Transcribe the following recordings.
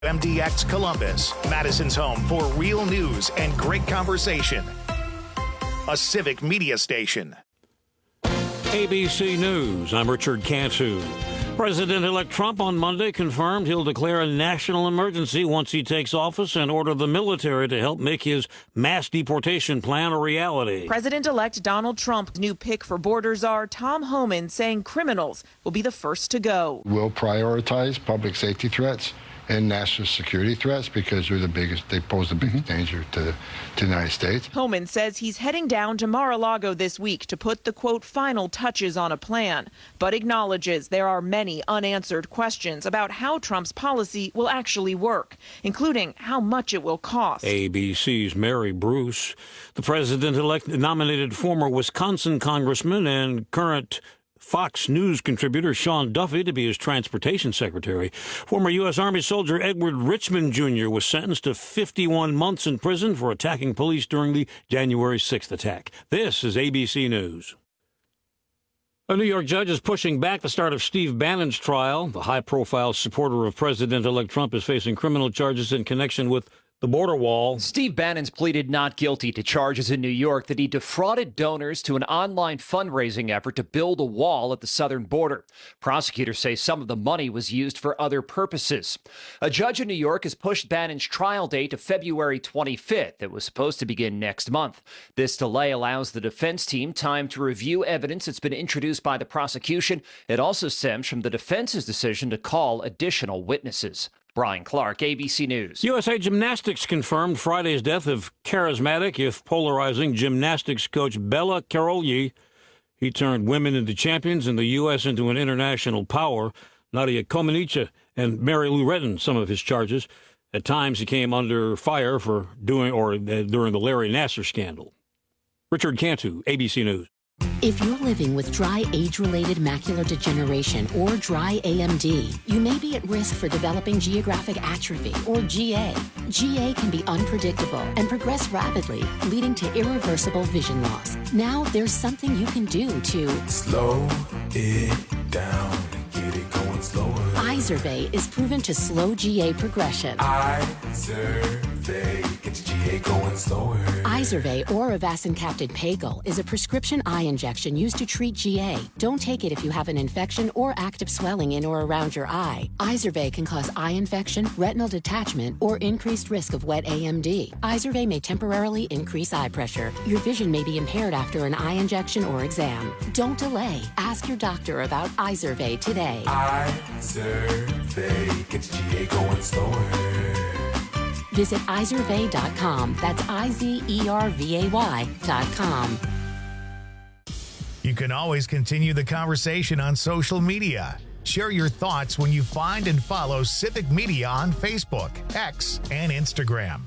MDX Columbus, Madison's home for real news and great conversation. A civic media station. ABC News, I'm Richard Cantu. President-elect Trump on Monday confirmed he'll declare a national emergency once he takes office and order the military to help make his mass deportation plan a reality. President-elect Donald Trump's new pick for border czar Tom Homan saying criminals will be the first to go. We'll prioritize public safety threats and national security threats because they pose the biggest danger to the United States. Homan says he's heading down to Mar-a-Lago this week to put the, quote, final touches on a plan, but acknowledges there are many unanswered questions about how Trump's policy will actually work, including how much it will cost. ABC's Mary Bruce. The president-elect nominated former Wisconsin congressman and current Fox News contributor Sean Duffy to be his transportation secretary. Former U.S. Army soldier Edward Richmond Jr. was sentenced to 51 months in prison for attacking police during the January 6th attack. This is ABC News. A New York judge is pushing back the start of Steve Bannon's trial. The high-profile supporter of President-elect Trump is facing criminal charges in connection with the border wall. Steve Bannon's pleaded not guilty to charges in New York that he defrauded donors to an online fundraising effort to build a wall at the southern border. Prosecutors say some of the money was used for other purposes. A judge in New York has pushed Bannon's trial date to February 25th. It was supposed to begin next month. This delay allows the defense team time to review evidence that's been introduced by the prosecution. It also stems from the defense's decision to call additional witnesses. Brian Clark, ABC News. USA Gymnastics confirmed Friday's death of charismatic, if polarizing, gymnastics coach Bela Karolyi. He turned women into champions and the U.S. into an international power. Nadia Comaneci and Mary Lou Retton, some of his charges. At times, he came under fire for during the Larry Nassar scandal. Richard Cantu, ABC News. If you're living with dry age-related macular degeneration or dry AMD, you may be at risk for developing geographic atrophy or GA. GA can be unpredictable and progress rapidly, leading to irreversible vision loss. Now there's something you can do to slow it down and get it going slower. Izervay is proven to slow GA progression. Izervay gets GA going slower. Izervay or avacincaptad pagel is a prescription eye injection used to treat GA. Don't take it if you have an infection or active swelling in or around your eye. Izervay can cause eye infection, retinal detachment, or increased risk of wet AMD. Izervay may temporarily increase eye pressure. Your vision may be impaired after an eye injection or exam. Don't delay. Ask your doctor about Izervay today. Izervay gets GA going slower. Visit Izervay.com. That's IZERVAY.com. You can always continue the conversation on social media. Share your thoughts when you find and follow Civic Media on Facebook, X, and Instagram.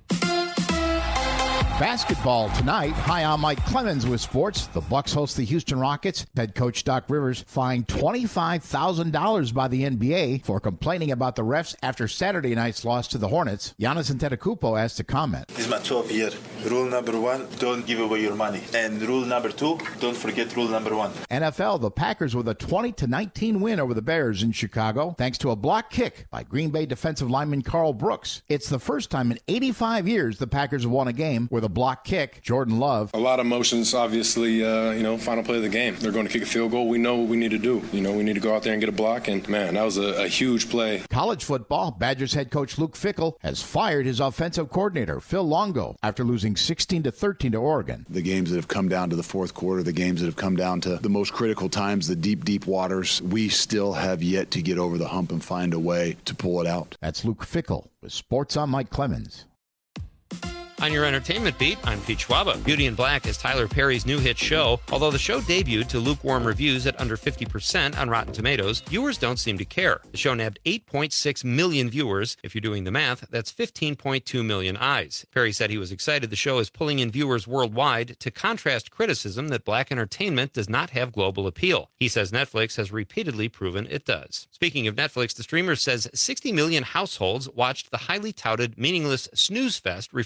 Basketball tonight. Hi, I'm Mike Clemens with sports. The Bucks host the Houston Rockets. Head coach Doc Rivers fined $25,000 by the NBA for complaining about the refs after Saturday night's loss to the Hornets. Giannis Antetokounmpo has to comment. This is my 12th year. Rule number 1, don't give away your money. And rule number 2, don't forget rule number 1. NFL, the Packers with a 20-19 win over the Bears in Chicago, thanks to a block kick by Green Bay defensive lineman Carl Brooks. It's the first time in 85 years the Packers have won a game with a block kick. Jordan Love. A lot of emotions, obviously, final play of the game. They're going to kick a field goal. We know what we need to do. We need to go out there and get a block, and, man, that was a huge play. College football, Badgers head coach Luke Fickell has fired his offensive coordinator, Phil Longo, after losing 16-13 to Oregon. The games that have come down to the fourth quarter, the games that have come down to the most critical times, the deep, deep waters, we still have yet to get over the hump and find a way to pull it out. That's Luke Fickell with Sports on Mike Clemens. On your entertainment beat, I'm Pete Schwaba. Beauty in Black is Tyler Perry's new hit show. Although the show debuted to lukewarm reviews at under 50% on Rotten Tomatoes, viewers don't seem to care. The show nabbed 8.6 million viewers. If you're doing the math, that's 15.2 million eyes. Perry said he was excited the show is pulling in viewers worldwide to contrast criticism that black entertainment does not have global appeal. He says Netflix has repeatedly proven it does. Speaking of Netflix, the streamer says 60 million households watched the highly touted, meaningless snooze fest referred to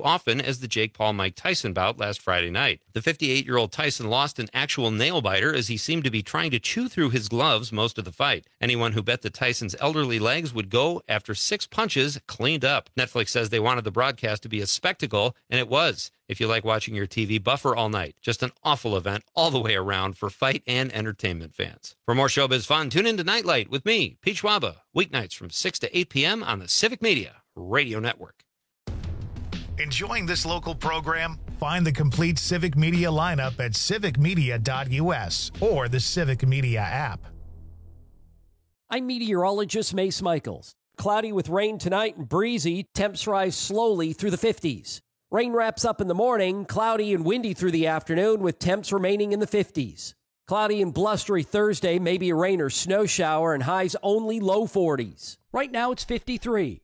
too often as the Jake Paul-Mike Tyson bout last Friday night. The 58-year-old Tyson lost an actual nail-biter as he seemed to be trying to chew through his gloves most of the fight. Anyone who bet that Tyson's elderly legs would go after 6 punches cleaned up. Netflix says they wanted the broadcast to be a spectacle, and it was. If you like watching your TV buffer all night, just an awful event all the way around for fight and entertainment fans. For more showbiz fun, tune in to Nightlight with me, Pete Schwaba, weeknights from 6 to 8 p.m. on the Civic Media Radio Network. Enjoying this local program? Find the complete Civic Media lineup at civicmedia.us or the Civic Media app. I'm meteorologist Mace Michaels. Cloudy with rain tonight and breezy. Temps rise slowly through the 50s. Rain wraps up in the morning, cloudy and windy through the afternoon with temps remaining in the 50s. Cloudy and blustery Thursday, maybe a rain or snow shower, and highs only low 40s. Right now it's 53.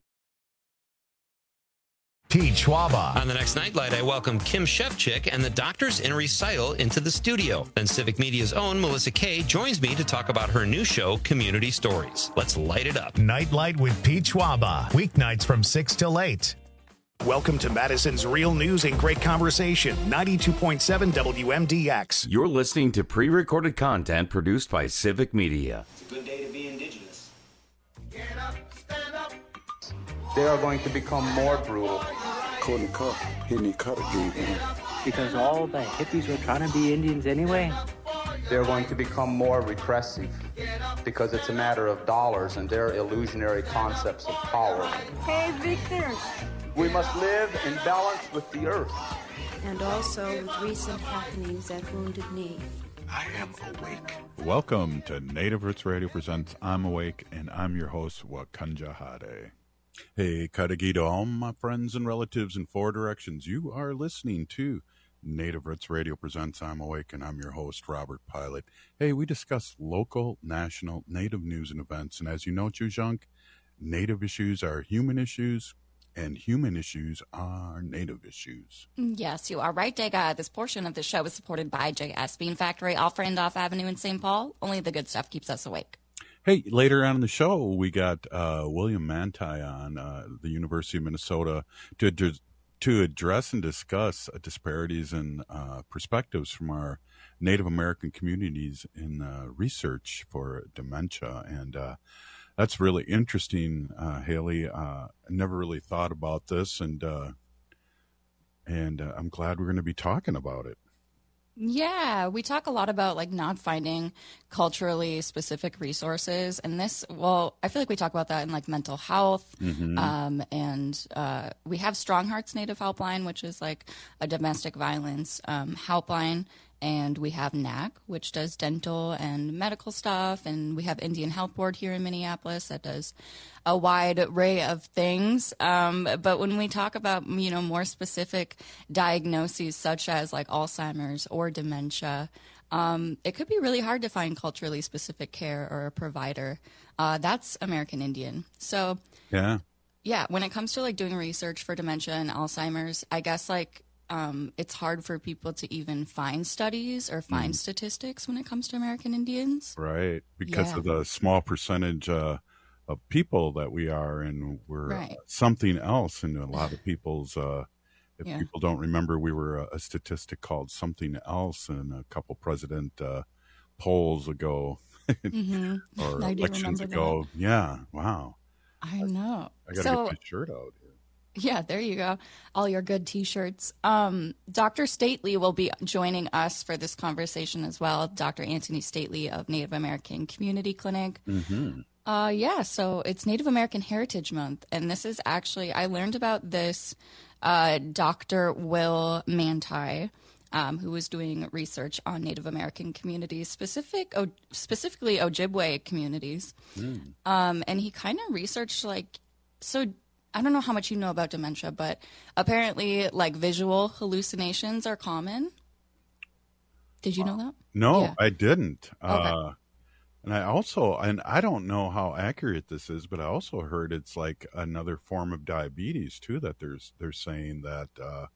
Pete Schwaba. On the next Nightlight, I welcome Kim Shevchik and the Doctors in Recital into the studio. Then Civic Media's own Melissa Kay joins me to talk about her new show, Community Stories. Let's light it up. Nightlight with Pete Schwaba. Weeknights from 6 till 8. Welcome to Madison's Real News and Great Conversation, 92.7 WMDX. You're listening to pre-recorded content produced by Civic Media. It's a good day to be indigenous. Get up, stand up. They are going to become more brutal. Couldn't cut. He didn't cut again, man. Because all the hippies were trying to be Indians anyway. They're going to become more repressive because it's a matter of dollars and their illusionary concepts of power. Hey, Victor. We must live in balance with the earth. And also with recent happenings at Wounded Knee. I am awake. Welcome to Native Roots Radio presents I'm Awake, and I'm your host, Wakanja Hade. Hey, Kadagi to all my friends and relatives in 4 directions. You are listening to Native Roots Radio presents I'm Awake, and I'm your host, Robert Pilot. Hey, we discuss local, national, Native news and events, and as you know, Chujunk, Native issues are human issues, and human issues are Native issues. Yes, you are right, Jega. This portion of the show is supported by JS Bean Factory off Randolph Avenue in St. Paul. Only the good stuff keeps us awake. Hey, later on in the show, we got William Manti on the University of Minnesota to address and discuss disparities and perspectives from our Native American communities in research for dementia. And that's really interesting, Haley. I never really thought about this, and I'm glad we're going to be talking about it. Yeah, we talk a lot about like not finding culturally specific resources, and this, well, I feel like we talk about that in like mental health, and we have Strong Hearts Native Helpline, which is like a domestic violence helpline. And we have NAC, which does dental and medical stuff. And we have Indian Health Board here in Minneapolis that does a wide array of things. But when we talk about, you know, more specific diagnoses such as like Alzheimer's or dementia, it could be really hard to find culturally specific care or a provider. That's American Indian. So, yeah, when it comes to like doing research for dementia and Alzheimer's, I guess like, it's hard for people to even find studies or find statistics when it comes to American Indians. Right, because of the small percentage of people that we are, and we're something else in a lot of people's, if people don't remember, we were a statistic called something else in a couple president polls ago or elections ago. That. Yeah, wow. I know. I got to get my shirt out here. Yeah, there you go. All your good T-shirts. Dr. Stately will be joining us for this conversation as well. Dr. Anthony Stately of Native American Community Clinic. So it's Native American Heritage Month. And this is actually, I learned about this Dr. Will Manti, who was doing research on Native American communities, specifically Ojibwe communities. And he kind of researched I don't know how much you know about dementia, but apparently, like, visual hallucinations are common. Did you know that? No, I didn't. Okay. And I don't know how accurate this is, but I also heard it's like another form of diabetes too. That they're saying that.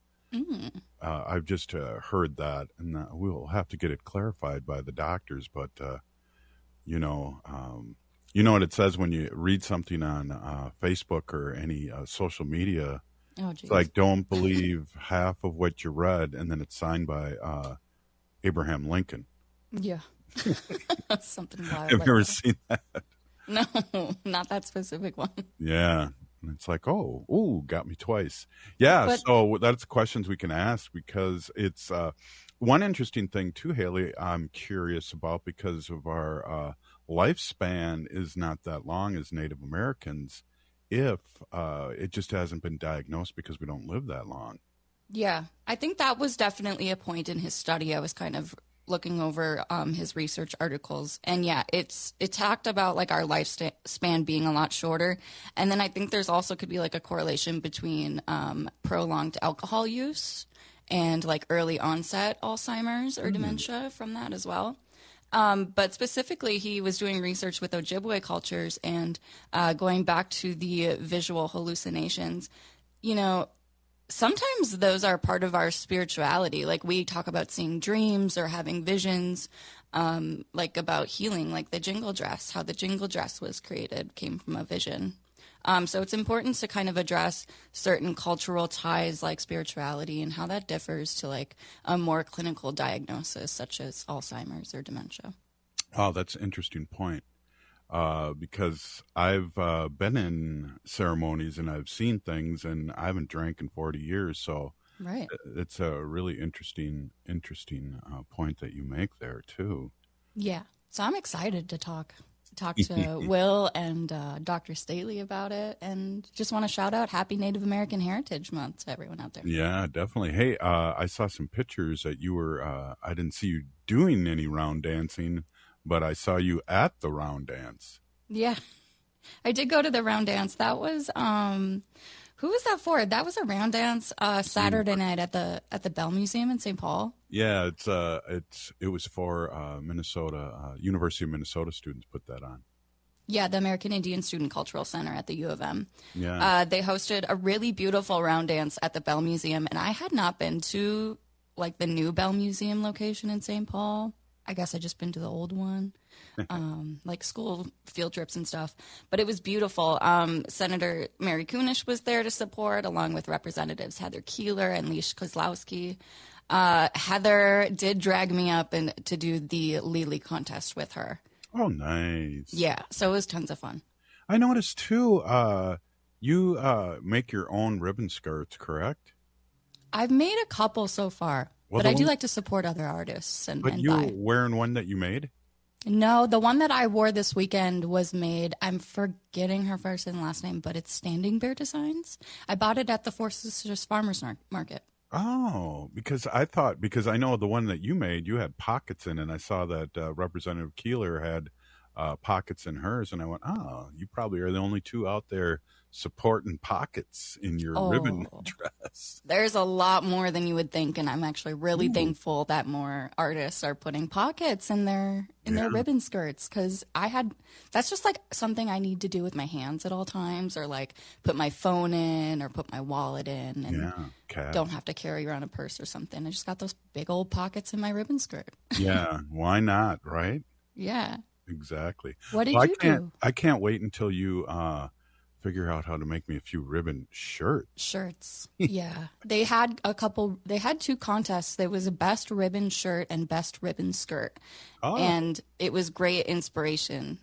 I've just heard that, and we'll have to get it clarified by the doctors. But you know what it says when you read something on Facebook or any social media Oh, geez. It's like, don't believe half of what you read, and then it's signed by Abraham Lincoln. Yeah. Something wild. Have like you ever that. seen that? No, not that specific one. Yeah. And it's like, ooh, got me twice. Yeah. But- So that's questions we can ask, because it's one interesting thing too, Haley, I'm curious about, because of our lifespan is not that long as Native Americans, if it just hasn't been diagnosed because we don't live that long. Yeah, I think that was definitely a point in his study. I was kind of looking over his research articles, and yeah, it talked about like our lifespan being a lot shorter, and then I think there's also could be like a correlation between prolonged alcohol use and like early onset Alzheimer's or dementia from that as well. But specifically, he was doing research with Ojibwe cultures and going back to the visual hallucinations. You know, sometimes those are part of our spirituality. Like we talk about seeing dreams or having visions, like about healing, like the jingle dress, how the jingle dress was created came from a vision. So it's important to kind of address certain cultural ties like spirituality and how that differs to like a more clinical diagnosis such as Alzheimer's or dementia. Oh, that's an interesting point. Because I've been in ceremonies and I've seen things, and I haven't drank in 40 years. So right. It's a really interesting point that you make there too. Yeah. So I'm excited to talk to Will and Dr. Stately about it, and just want to shout out Happy Native American Heritage Month to everyone out there. Yeah, definitely. Hey, I saw some pictures that you were, I didn't see you doing any round dancing, but I saw you at the round dance. Yeah, I did go to the round dance. That was, who was that for? That was a round dance Saturday night at the Bell Museum in St. Paul. Yeah, it was for Minnesota, University of Minnesota students put that on. Yeah, the American Indian Student Cultural Center at the U of M. Yeah. They hosted a really beautiful round dance at the Bell Museum, and I had not been to like the new Bell Museum location in St. Paul. I guess I just been to the old one, like school field trips and stuff. But it was beautiful. Senator Mary Kunesh was there to support, along with Representatives Heather Keeler and Leish Kozlowski. Heather did drag me up to do the Lili contest with her. Oh, nice. Yeah, so it was tons of fun. I noticed too, you make your own ribbon skirts, correct? I've made a couple so far, Well, but I do like to support other artists and But you buy. wearing one that you made? No, the one that I wore this weekend was made, I'm forgetting her first and last name, but it's Standing Bear Designs. I bought it at the Four Sisters Farmers Market. Oh, because I know the one that you made, you had pockets in it. And I saw that Representative Keeler had pockets in hers, and I went, oh, you probably are the only two out there supporting pockets in your ribbon dress. There's a lot more than you would think, and I'm actually really thankful that more artists are putting pockets in their ribbon skirts, because that's just like something I need to do with my hands at all times, or like put my phone in or put my wallet in, and don't have to carry around a purse or something. I just got those big old pockets in my ribbon skirt. Yeah, why not, right? Yeah. Exactly. What did you do? I can't wait until you figure out how to make me a few ribbon shirts. Yeah. They had two contests. There was a best ribbon shirt and best ribbon skirt. Oh. And it was great inspiration,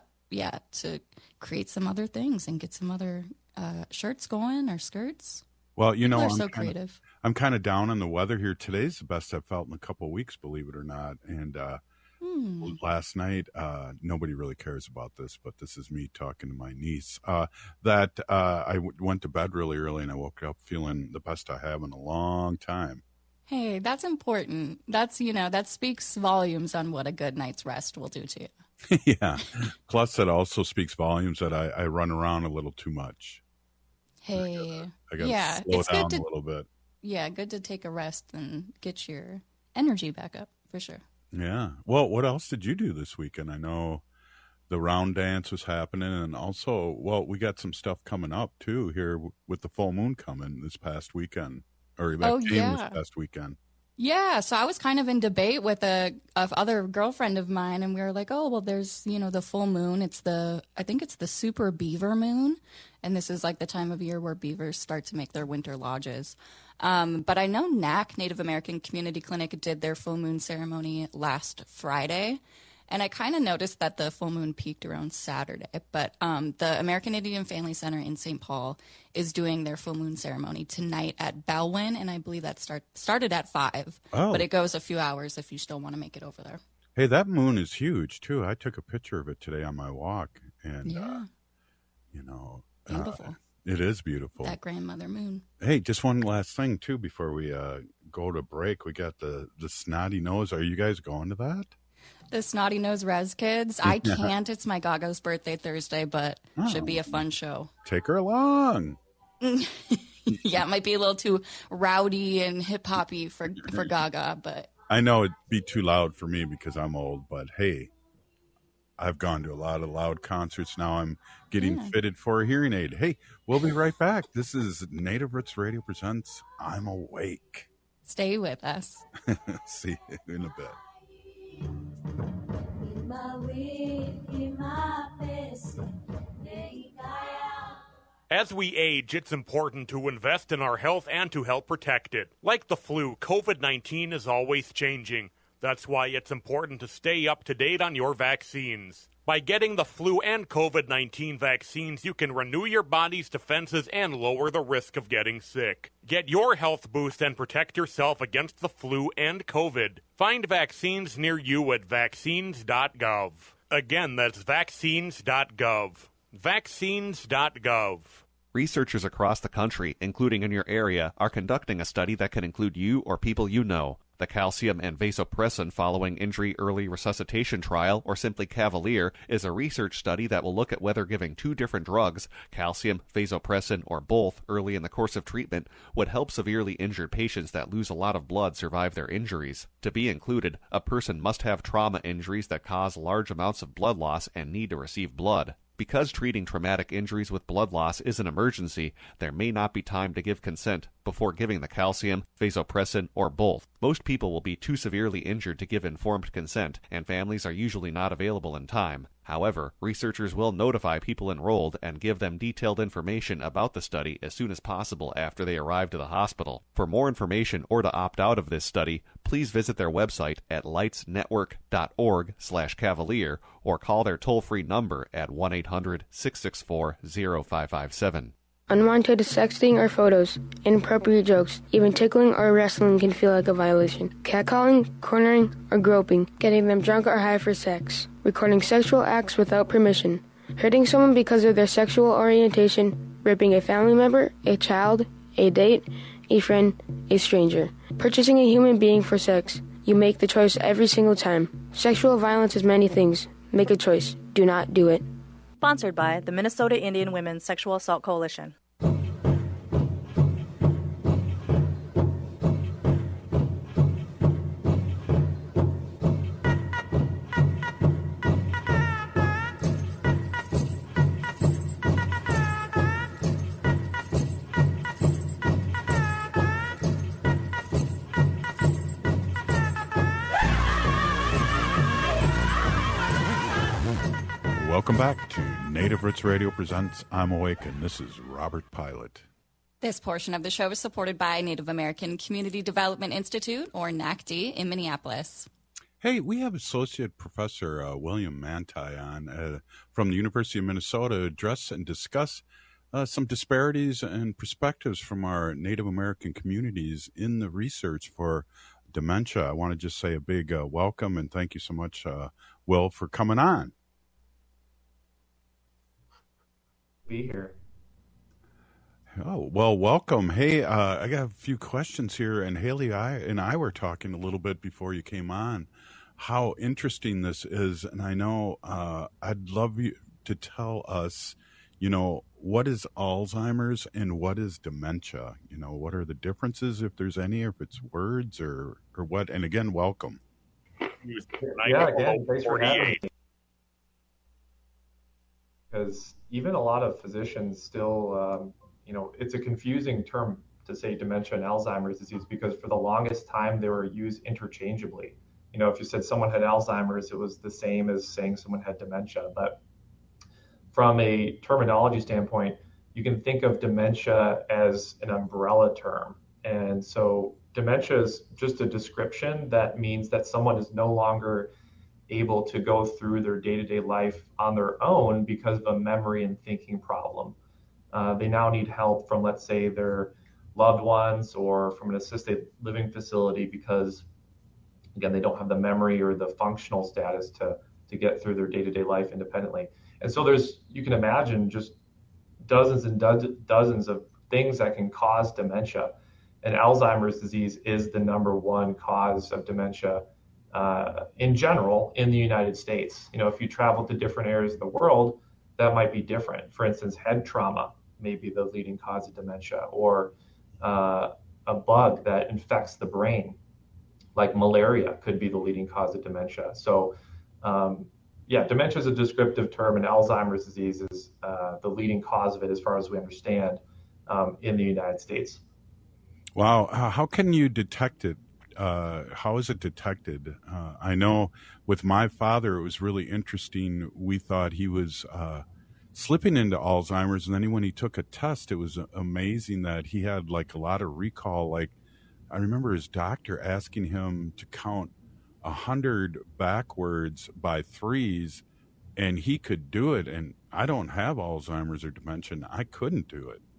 to create some other things and get some other shirts going or skirts. Well, People are so creative. I'm kind of down on the weather here. Today's the best I've felt in a couple of weeks, believe it or not. And last night, nobody really cares about this, but this is me talking to my niece, that I went to bed really early and I woke up feeling the best I have in a long time. Hey, that's important. That speaks volumes on what a good night's rest will do to you. Yeah. Plus, it also speaks volumes that I run around a little too much. Hey. I gotta slow down a little bit. Yeah, good to take a rest and get your energy back up, for sure. Yeah. Well, what else did you do this weekend? I know the round dance was happening, and also, we got some stuff coming up too here with the full moon coming this past weekend, or that came this past weekend. Yeah, so I was kind of in debate with a other girlfriend of mine, and we were like, oh, well, there's, the full moon. I think it's the super beaver moon, and this is like the time of year where beavers start to make their winter lodges. But I know NAC, Native American Community Clinic, did their full moon ceremony last Friday, and I kind of noticed that the full moon peaked around Saturday. But the American Indian Family Center in St. Paul is doing their full moon ceremony tonight at Bellwyn, and I believe that started at 5. Oh. But it goes a few hours if you still want to make it over there. Hey, that moon is huge, too. I took a picture of it today on my walk, and, beautiful. It is beautiful. That grandmother moon. Hey, just one last thing, too, before we go to break. We got the Snotty Nose. Are you guys going to that? The Snotty Nose Res Kids. I can't. It's my Gaga's birthday Thursday, but should be a fun show. Take her along. Yeah, it might be a little too rowdy and hip-hoppy for Gaga, but... I know it'd be too loud for me because I'm old, but hey, I've gone to a lot of loud concerts. Now I'm getting fitted for a hearing aid. Hey, we'll be right back. This is Native Roots Radio presents I'm Awake. Stay with us. See you in a bit. As we age, it's important to invest in our health and to help protect it. Like the flu, COVID-19 is always changing. That's why it's important to stay up to date on your vaccines. By getting the flu and COVID-19 vaccines, you can renew your body's defenses and lower the risk of getting sick. Get your health boost and protect yourself against the flu and COVID. Find vaccines near you at vaccines.gov. Again, that's vaccines.gov. Vaccines.gov. Researchers across the country, including in your area, are conducting a study that can include you or people you know. The calcium and vasopressin following injury early resuscitation trial, or simply Cavalier, is a research study that will look at whether giving 2 different drugs, calcium, vasopressin, or both, early in the course of treatment would help severely injured patients that lose a lot of blood survive their injuries. To be included, a person must have trauma injuries that cause large amounts of blood loss and need to receive blood. Because treating traumatic injuries with blood loss is an emergency, there may not be time to give consent before giving the calcium, vasopressin, or both. Most people will be too severely injured to give informed consent, and families are usually not available in time. However, researchers will notify people enrolled and give them detailed information about the study as soon as possible after they arrive to the hospital. For more information or to opt out of this study, please visit their website at lightsnetwork.org/Cavalier or call their toll-free number at 1-800-664-0557. Unwanted sexting or photos, inappropriate jokes, even tickling or wrestling can feel like a violation. Catcalling, cornering, or groping, getting them drunk or high for sex, recording sexual acts without permission, hurting someone because of their sexual orientation, raping a family member, a child, a date, a friend, a stranger, purchasing a human being for sex. You make the choice every single time. Sexual violence is many things. Make a choice. Do not do it. Sponsored by the Minnesota Indian Women's Sexual Assault Coalition. Welcome back to Native Roots Radio presents I'm Awake, and this is Robert Pilot. This portion of the show is supported by Native American Community Development Institute, or NACD, in Minneapolis. Hey, we have Associate Professor William Manti on from the University of Minnesota to address and discuss some disparities and perspectives from our Native American communities in the research for dementia. I want to just say a big welcome and thank you so much, Will, for coming on. Be here. Oh, well, welcome. Hey, I got a few questions here, and Haley and I were talking a little bit before you came on how interesting this is, and I know I'd love you to tell us, what is Alzheimer's and what is dementia? What are the differences, if there's any, or if it's words or what? And again, welcome. Yeah, again, thanks for having me. Because even a lot of physicians still, it's a confusing term to say dementia and Alzheimer's disease, because for the longest time they were used interchangeably. You know, if you said someone had Alzheimer's, it was the same as saying someone had dementia. But from a terminology standpoint, you can think of dementia as an umbrella term. And so dementia is just a description that means that someone is no longer able to go through their day-to-day life on their own because of a memory and thinking problem. They now need help from, let's say, their loved ones or from an assisted living facility because, again, they don't have the memory or the functional status to get through their day-to-day life independently. And so you can imagine just dozens and dozens of things that can cause dementia. And Alzheimer's disease is the number one cause of dementia in general in the United States. You know, if you travel to different areas of the world, that might be different. For instance, head trauma may be the leading cause of dementia, or a bug that infects the brain, like malaria, could be the leading cause of dementia. So, dementia is a descriptive term, and Alzheimer's disease is the leading cause of it as far as we understand in the United States. Wow. How can you detect it? How is it detected? I know with my father, it was really interesting. We thought he was slipping into Alzheimer's, and then when he took a test, it was amazing that he had like a lot of recall. Like, I remember his doctor asking him to count 100 backwards by threes, and he could do it. And I don't have Alzheimer's or dementia. I couldn't do it.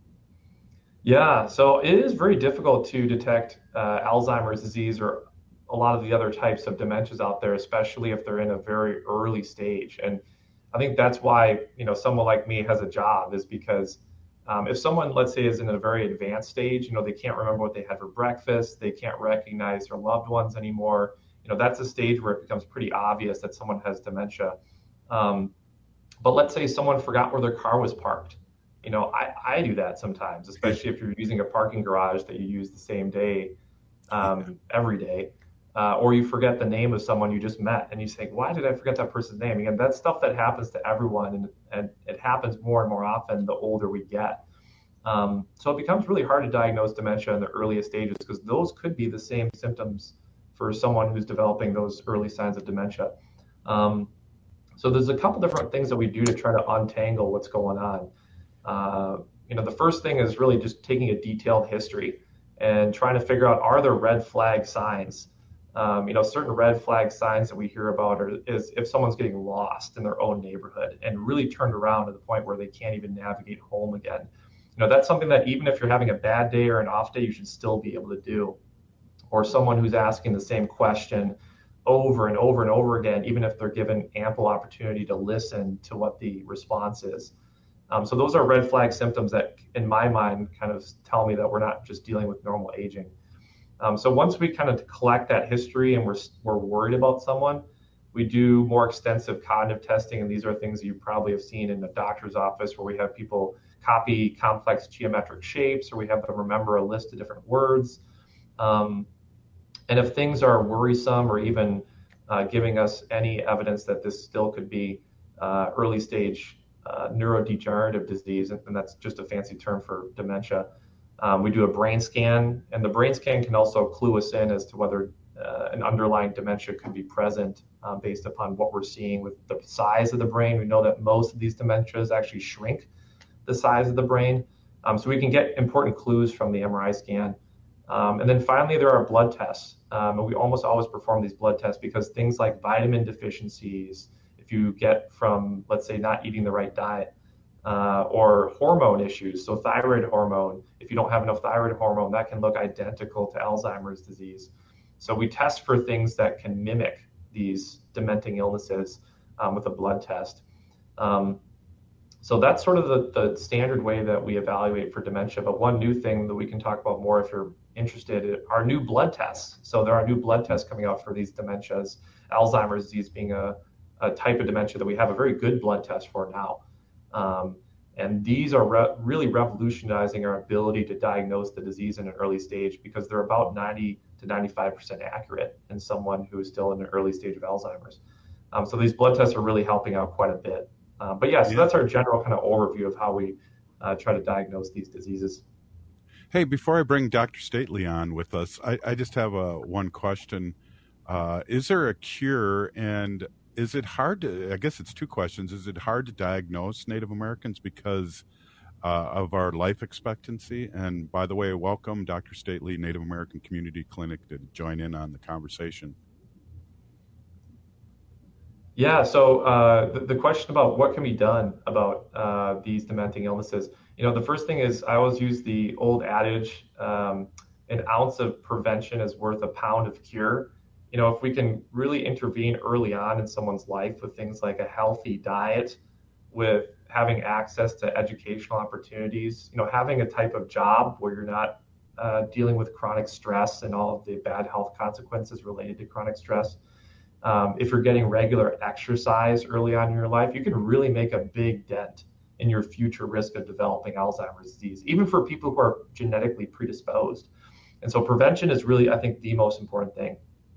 Yeah, so it is very difficult to detect Alzheimer's disease or a lot of the other types of dementias out there, especially if they're in a very early stage. And I think that's why, you know, someone like me has a job, is because if someone, let's say, is in a very advanced stage, you know, they can't remember what they had for breakfast, they can't recognize their loved ones anymore, you know, that's a stage where it becomes pretty obvious that someone has dementia. But let's say someone forgot where their car was parked. You know, I do that sometimes, especially if you're using a parking garage that you use the same day every day, or you forget the name of someone you just met and you say, why did I forget that person's name? Again, that's stuff that happens to everyone, and it happens more and more often the older we get. So it becomes really hard to diagnose dementia in the earliest stages, because those could be the same symptoms for someone who's developing those early signs of dementia. So there's a couple different things that we do to try to untangle what's going on. You know, the first thing is really just taking a detailed history and trying to figure out, are there red flag signs? You know, certain red flag signs that we hear about is if someone's getting lost in their own neighborhood and really turned around to the point where they can't even navigate home again. You know, that's something that even if you're having a bad day or an off day, you should still be able to do. Or someone who's asking the same question over and over and over again, even if they're given ample opportunity to listen to what the response is. So those are red flag symptoms that, in my mind, kind of tell me that we're not just dealing with normal aging. So once we kind of collect that history and we're worried about someone, we do more extensive cognitive testing. And these are things you probably have seen in the doctor's office, where we have people copy complex geometric shapes, or we have them remember a list of different words. And if things are worrisome, or even giving us any evidence that this still could be early stage neurodegenerative disease, and that's just a fancy term for dementia, we do a brain scan, and the brain scan can also clue us in as to whether an underlying dementia could be present based upon what we're seeing with the size of the brain. We know that most of these dementias actually shrink the size of the brain, so we can get important clues from the MRI scan. And then finally, there are blood tests, and we almost always perform these blood tests because things like vitamin deficiencies, if you get from, let's say, not eating the right diet, or hormone issues, so thyroid hormone, if you don't have enough thyroid hormone, that can look identical to Alzheimer's disease. So we test for things that can mimic these dementing illnesses with a blood test. So that's sort of the standard way that we evaluate for dementia. But one new thing that we can talk about more if you're interested are new blood tests. So there are new blood tests coming out for these dementias, Alzheimer's disease being a type of dementia that we have a very good blood test for now. And these are really revolutionizing our ability to diagnose the disease in an early stage, because they're about 90 to 95% accurate in someone who is still in an early stage of Alzheimer's. So these blood tests are really helping out quite a bit. So that's our general kind of overview of how we try to diagnose these diseases. Hey, before I bring Dr. Stately on with us, I just have one question. Is there a cure, and is it hard to, I guess it's two questions, is it hard to diagnose Native Americans because of our life expectancy? And by the way, welcome Dr. Stately, Native American Community Clinic, to join in on the conversation. Yeah, so the question about what can be done about these dementing illnesses, the first thing is I always use the old adage, an ounce of prevention is worth a pound of cure. If we can really intervene early on in someone's life with things like a healthy diet, with having access to educational opportunities, having a type of job where you're not dealing with chronic stress and all of the bad health consequences related to chronic stress. If you're getting regular exercise early on in your life, you can really make a big dent in your future risk of developing Alzheimer's disease, even for people who are genetically predisposed. And so prevention is really, I think, the most important thing.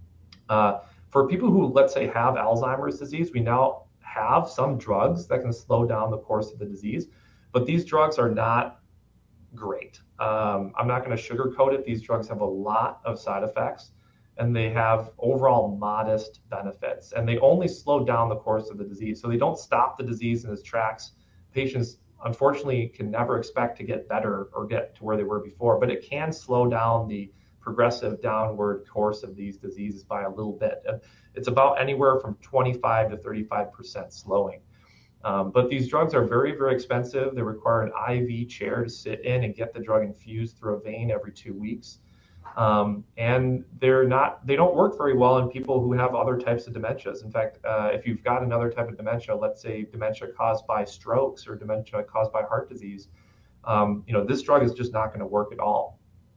For people who, let's say, have Alzheimer's disease, we now have some drugs that can slow down the course of the disease, but these drugs are not great. I'm not going to sugarcoat it. These drugs have a lot of side effects, and they have overall modest benefits, and they only slow down the course of the disease. So they don't stop the disease in its tracks. Patients, unfortunately, can never expect to get better or get to where they were before, but it can slow down the progressive downward course of these diseases by a little bit. It's about anywhere from 25 to 35% slowing. But these drugs are very, very expensive. They require an IV chair to sit in and get the drug infused through a vein every 2 weeks. And they don't work very well in people who have other types of dementias. In fact, if you've got another type of dementia, let's say dementia caused by strokes or dementia caused by heart disease, this drug is just not going to work at all.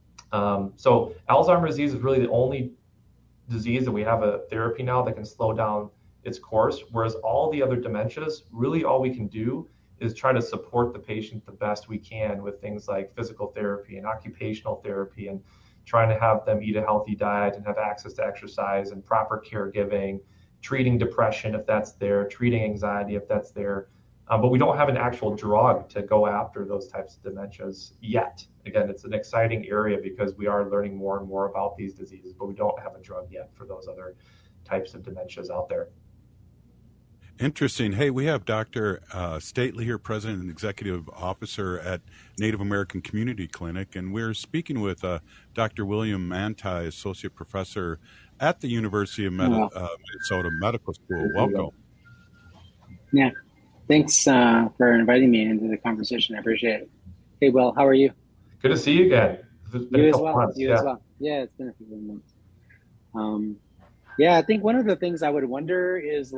So Alzheimer's disease is really the only disease that we have a therapy now that can slow down its course, whereas all the other dementias, really all we can do is try to support the patient the best we can with things like physical therapy and occupational therapy, and trying to have them eat a healthy diet and have access to exercise and proper caregiving, treating depression if that's there, treating anxiety if that's there. But we don't have an actual drug to go after those types of dementias yet. Again, it's an exciting area because we are learning more and more about these diseases, but we don't have a drug yet for those other types of dementias out there. Interesting. Hey, we have Dr. Stately here, President and Executive Officer at Native American Community Clinic, and we're speaking with Dr. William Manti, Associate Professor at the University of Minnesota Medical School. Welcome. Yeah. Thanks for inviting me into the conversation. I appreciate it. Hey, Will, how are you? Good to see you again. You as well. As well. Yeah, it's been a few months. Yeah, I think one of the things I would wonder is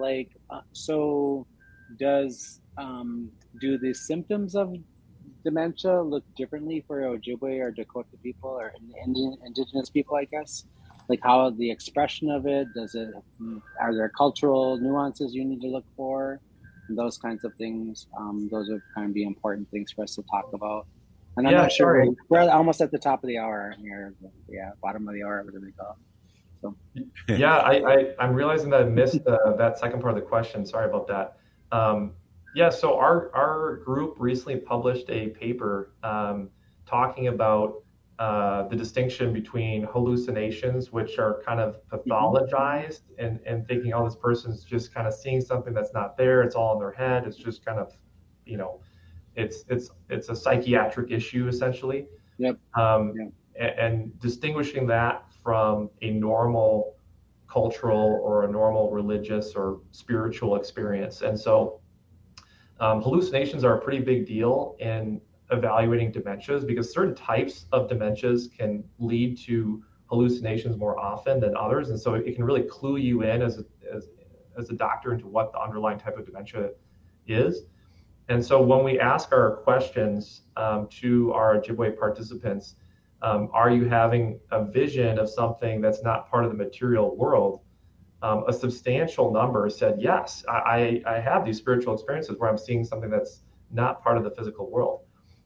so does do the symptoms of dementia look differently for Ojibwe or Dakota people or indigenous people, I guess? Like how the expression of it, are there cultural nuances you need to look for? And those kinds of things. Those are kind of the important things for us to talk about. And I'm not sure, we're almost at the top of the hour here. Yeah, bottom of the hour, whatever they call it. So. Yeah, I'm realizing that I missed that second part of the question. Sorry about that. So our group recently published a paper talking about the distinction between hallucinations, which are kind of pathologized and thinking, oh, this person's just kind of seeing something that's not there. It's all in their head. It's just kind of, it's a psychiatric issue essentially. Yep. And distinguishing that from a normal cultural or a normal religious or spiritual experience. And so hallucinations are a pretty big deal in evaluating dementias because certain types of dementias can lead to hallucinations more often than others. And so it can really clue you in as a doctor into what the underlying type of dementia is. And so when we ask our questions to our Ojibwe participants, are you having a vision of something that's not part of the material world? A substantial number said, yes, I have these spiritual experiences where I'm seeing something that's not part of the physical world.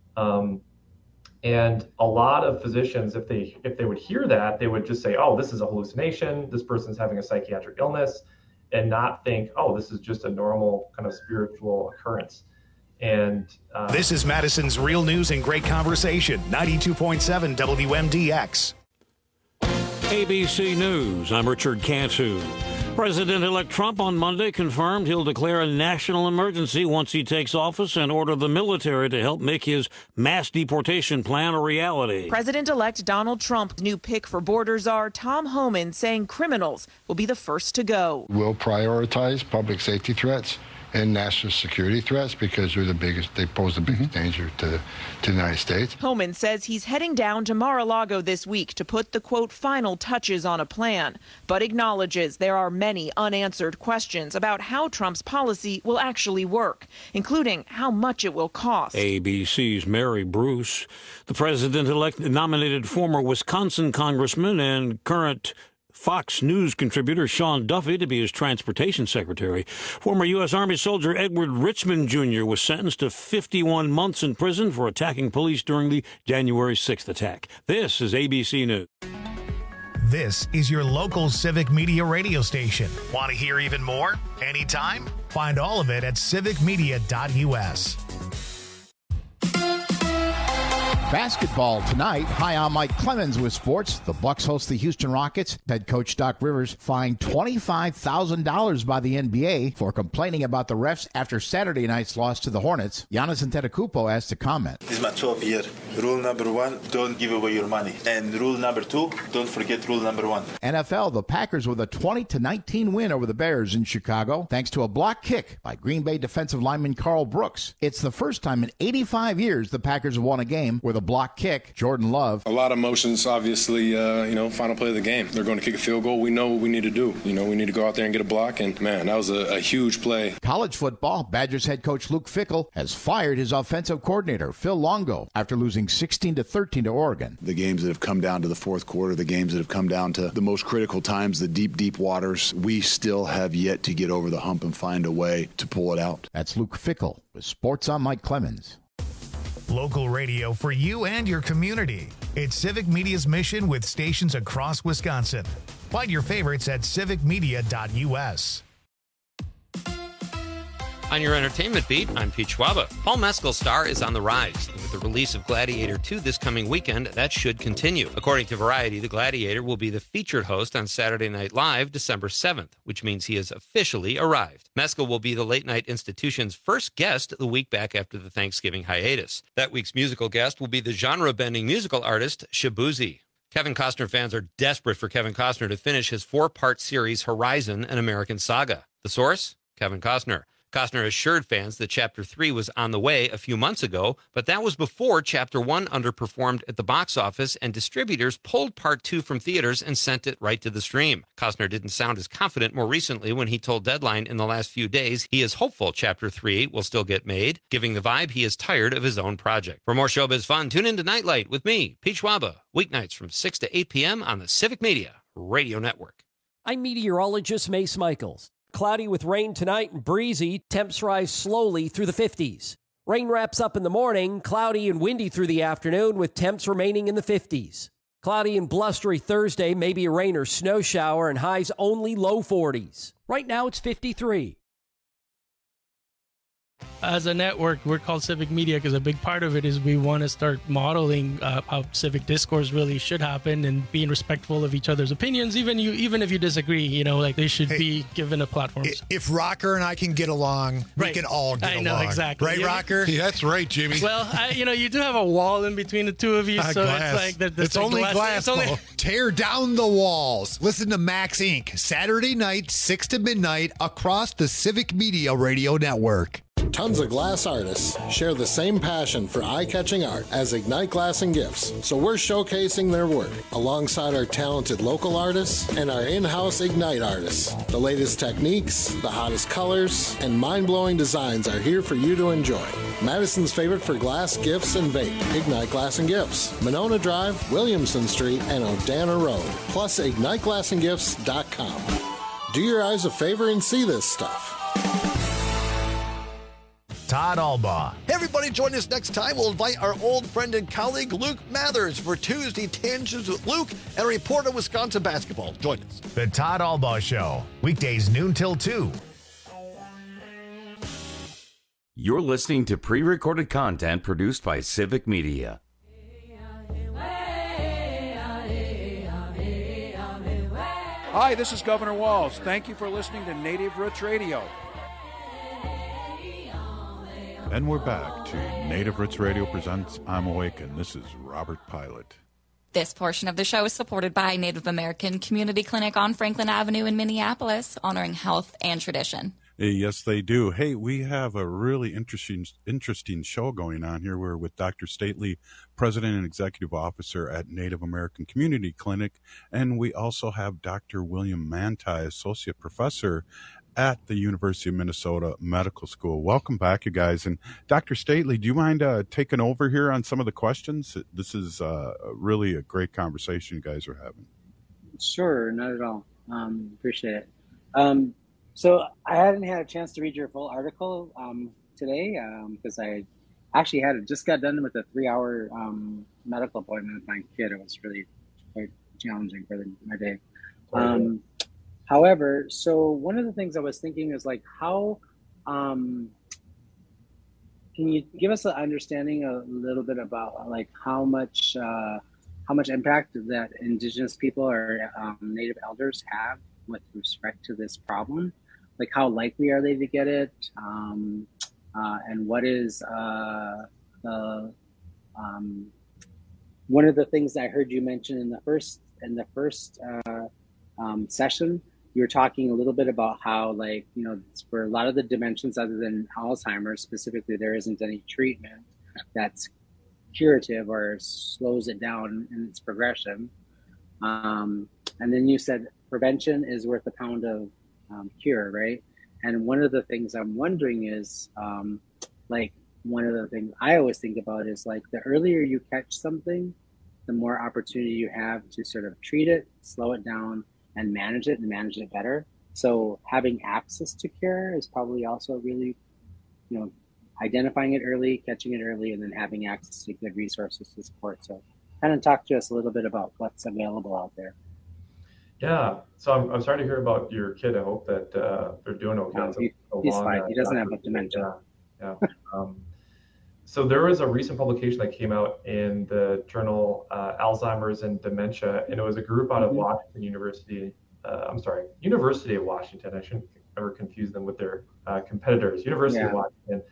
And a lot of physicians, if they would hear that, they would just say, oh, this is a hallucination. This person's having a psychiatric illness, and not think, oh, this is just a normal kind of spiritual occurrence. And this is Madison's Real News and Great Conversation, 92.7 WMDX. ABC News, I'm Richard Cantu. President-elect Trump on Monday confirmed he'll declare a national emergency once he takes office and order the military to help make his mass deportation plan a reality. President-elect Donald Trump's new pick for border czar Tom Homan saying criminals will be the first to go. We'll prioritize public safety threats and national security threats because they pose the biggest danger to the United States. Homan says he's heading down to Mar-a-Lago this week to put the, quote, final touches on a plan, but acknowledges there are many unanswered questions about how Trump's policy will actually work, including how much it will cost. ABC's Mary Bruce. The president-elect nominated former Wisconsin congressman and current Fox News contributor Sean Duffy to be his transportation secretary. Former U.S. Army soldier Edward Richmond Jr. was sentenced to 51 months in prison for attacking police during the January 6th attack. This is ABC News. This is your local Civic Media radio station. Want to hear even more? Anytime? Find all of it at civicmedia.us. Basketball tonight. Hi, I'm Mike Clemens with sports. The Bucks host the Houston Rockets. Head coach Doc Rivers fined $25,000 by the NBA for complaining about the refs after Saturday night's loss to the Hornets. Giannis Antetokounmpo has to comment. This is my 12th year. Rule number 1, don't give away your money. And rule number 2, don't forget rule number 1. NFL, the Packers with a 20-19 win over the Bears in Chicago, thanks to a block kick by Green Bay defensive lineman Carl Brooks. It's the first time in 85 years the Packers have won a game with a block kick. Jordan Love. A lot of emotions, obviously, final play of the game. They're going to kick a field goal. We know what we need to do. We need to go out there and get a block, and man, that was a huge play. College football, Badgers head coach Luke Fickell has fired his offensive coordinator, Phil Longo, after losing 16-13 to Oregon. The games that have come down to the fourth quarter, the games that have come down to the most critical times, the deep, deep waters, we still have yet to get over the hump and find a way to pull it out. That's Luke Fickell with Sports on Mike Clemens. Local radio for you and your community. It's Civic Media's mission with stations across Wisconsin. Find your favorites at civicmedia.us. On your entertainment beat, I'm Pete Schwaba. Paul Mescal's star is on the rise. With the release of Gladiator 2 this coming weekend, that should continue. According to Variety, the Gladiator will be the featured host on Saturday Night Live December 7th, which means he has officially arrived. Mescal will be the Late Night Institution's first guest the week back after the Thanksgiving hiatus. That week's musical guest will be the genre-bending musical artist Shabuzi. Kevin Costner fans are desperate for Kevin Costner to finish his 4-part series Horizon, an American Saga. The source? Kevin Costner. Costner assured fans that Chapter 3 was on the way a few months ago, but that was before Chapter 1 underperformed at the box office and distributors pulled Part 2 from theaters and sent it right to the stream. Costner didn't sound as confident more recently when he told Deadline in the last few days he is hopeful Chapter 3 will still get made, giving the vibe he is tired of his own project. For more showbiz fun, tune in to Nightlight with me, Pete Schwaba, weeknights from 6 to 8 p.m. on the Civic Media Radio Network. I'm meteorologist Mace Michaels. Cloudy with rain tonight and breezy. Temps rise slowly through the 50s. Rain wraps up in the morning, cloudy and windy through the afternoon with temps remaining in the 50s. Cloudy and blustery Thursday, maybe a rain or snow shower, and highs only low 40s. Right now it's 53. As a network, we're called Civic Media because a big part of it is we want to start modeling how civic discourse really should happen and being respectful of each other's opinions, even if you disagree. They should be given a platform. If Rocker and I can get along, we can all get along. I know, exactly. Right, Rocker? Yeah, that's right, Jimmy. Well, you do have a wall in between the two of you, so glass. It's like it's only glass. Tear down the walls. Listen to Max Inc. Saturday night, 6 to midnight, across the Civic Media Radio Network. Tons of glass artists share the same passion for eye-catching art as Ignite Glass and Gifts, so we're showcasing their work alongside our talented local artists and our in-house Ignite artists. The latest techniques, the hottest colors, and mind-blowing designs are here for you to enjoy. Madison's favorite for glass, gifts, and vape, Ignite Glass and Gifts, Monona Drive, Williamson Street, and O'Dana Road, plus IgniteGlassandGifts.com. Do your eyes a favor and see this stuff. Todd Albaugh. Hey everybody, join us next time. We'll invite our old friend and colleague Luke Mathers for Tuesday Tangents with Luke and a report on Wisconsin basketball. Join us. The Todd Albaugh Show, weekdays noon till 2. You're listening to pre-recorded content produced by Civic Media. Hi, this is Governor Walz. Thank you for listening to Native Roots Radio. And we're back to Native Roots Radio presents I'm Awake, and this is Robert Pilot. This portion of the show is supported by Native American Community Clinic on Franklin Avenue in Minneapolis, honoring health and tradition. Yes, they do. Hey, we have a really interesting show going on here. We're with Dr. Stately, President and Executive Officer at Native American Community Clinic, and we also have Dr. William Manti, Associate Professor at the University of Minnesota Medical School. Welcome back, you guys. And Dr. Stately, do you mind taking over here on some of the questions? This is really a great conversation you guys are having. Sure, not at all. Appreciate it. So I hadn't had a chance to read your full article today because I actually just got done with a 3-hour medical appointment with my kid. It was really quite challenging for my day. However, so one of the things I was thinking is like how can you give us an understanding a little bit about like how much impact that Indigenous people or Native elders have with respect to this problem? Like how likely are they to get it? And what is one of the things I heard you mention in the first session? You were talking a little bit about how, like, you know, for a lot of the dementias other than Alzheimer's specifically, there isn't any treatment that's curative or slows it down in its progression. And then you said prevention is worth a pound of cure, right? And one of the things I'm wondering is, like, one of the things I always think about is, like, the earlier you catch something, the more opportunity you have to sort of treat it, slow it down, and manage it better. So having access to care is probably also really, you know, identifying it early, catching it early, and then having access to good resources to support. So kind of talk to us a little bit about what's available out there. Yeah, so I'm sorry to hear about your kid. I hope that they're doing okay. He's fine. He doesn't have dementia. Yeah. So there was a recent publication that came out in the journal Alzheimer's and Dementia, and it was a group out of Washington University. University of Washington. I shouldn't ever confuse them with their competitors. University of Washington.